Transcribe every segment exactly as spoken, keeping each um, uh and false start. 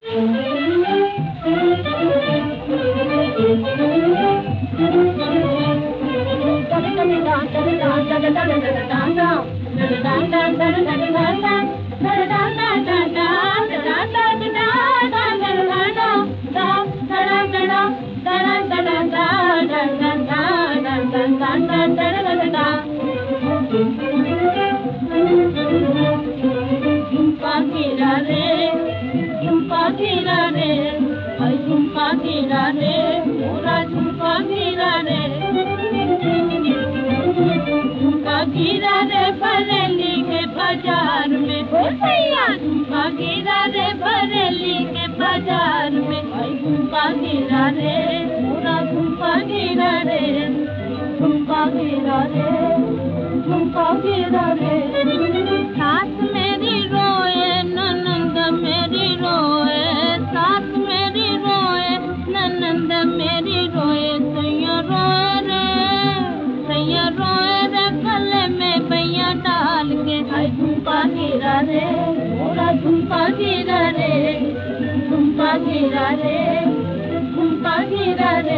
गिरा रे बरेली के बाजार में, हो भैया झुमका गिरा रे बरेली के बाजार में, झुमका गिरा रे पूरा झुमका गिरा रे, झुमका गिरा रे, झुमका गिरा रे। सास मेरी रोए ननंद मेरी रोए, सास मेरी रोए ननंद मेरी रोए, सैया रोए रे, सैया रोए रे गले में बैया डाल के, हाय झुमका गिरा रे पूरा झुमका गिरा रे, झुमका गिरा रे, झुमका गिरा रे।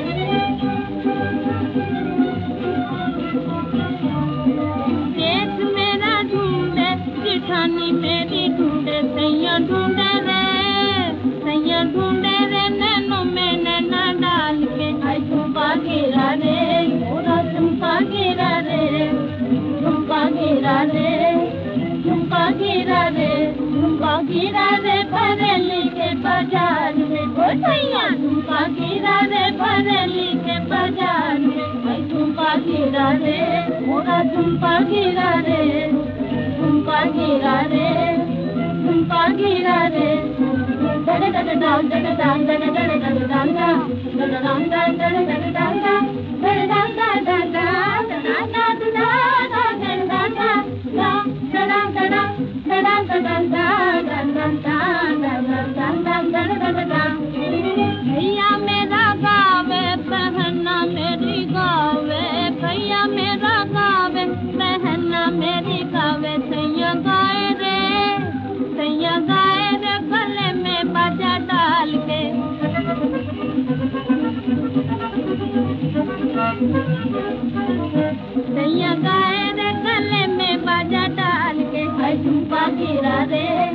देश मेरा ढूंढे जिठानी मेरी ढूंढे, सैया ढूंढे रे, सैया ढूंढे रे नैनों में नैना डाल के, हाय झुमका गिरा रे पूरा झुमका गिरा रे, झुमका गिरा रे, झुमका गिरा रे, झुमका गिरा रे बरेली के बाजार में, हो भैया झुमका गिरा रे बरेली के बाजार में, हाय झुमका गिरा रे पूरा झुमका गिरा रे, झुमका गिरा रे, झुमका गिरा रे। डड डड डांग डड डांग डड डड डड डांग डड डांग डड डड डड डांग डड डांग डड डांग डड डांग डड भैया मेरा गावे बहना मेरी गावे, भैया मेरा गावे बहना मेरी गावे, सैया गाए रे, सैया गाए रे गले में बाजा डाल के, सैया गाए रे गले में बाजा डाल के, हाय झुमका गिरा रे